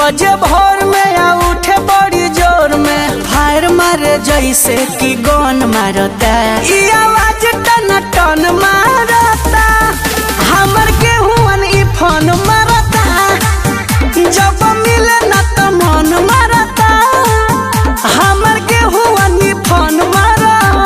बजे भोर में या उठे बड़ी जोर में फायर मारे जैसे कि गन मारता। ई आवाज टन टन मारता हमर केहुअन ई फोन मारता। जब मिले न त मन मारता हमर केहुअन ई फोन मारता।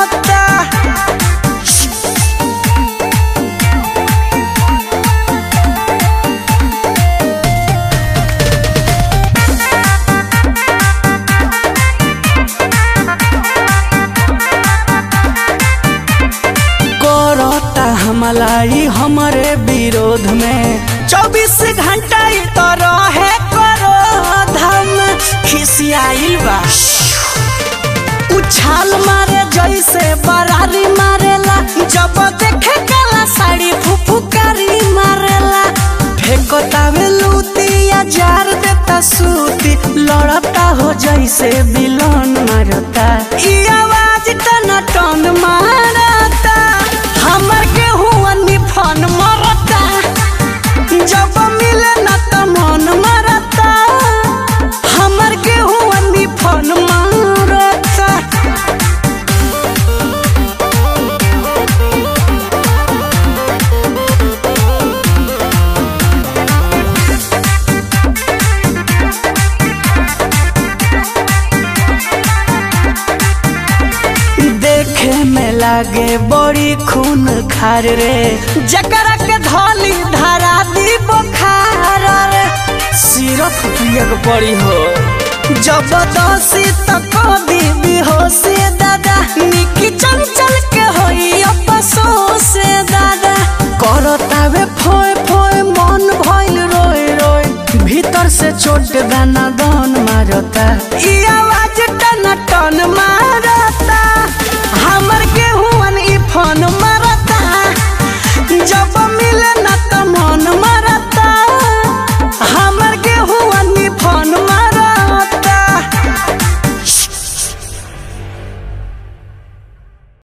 हमलाई हमारे विरोध में 24 घंटा तो रहे क्रोध में। खिसियाइल बा उछाल मारे जैसे बरारी मारेला। जब देखे काला साड़ी फुफुकारी मारेला। फेंकतावे लूतिया जार देता सूती लड़ता हो जैसे बिलन मारता। ई आवाज टन टन मारता हमर केहुअनी फोन मारता। जब मिले न त मन मारता हमर केहुअनी फोन मारता। देखे में लागे बड़ी खून खार रे जकरा के धोली धरा दी बुखार रे। सिरफ पियक पड़ी हो जबरदस्ती तक दी बेहोशी दादा। निकी चंचल के होई अफसोस दादा। करतावे फोय फोय मन भइल रोए रोए भीतर से चोट दाना दान मारता। ई आवाज टन टन मारता हमर के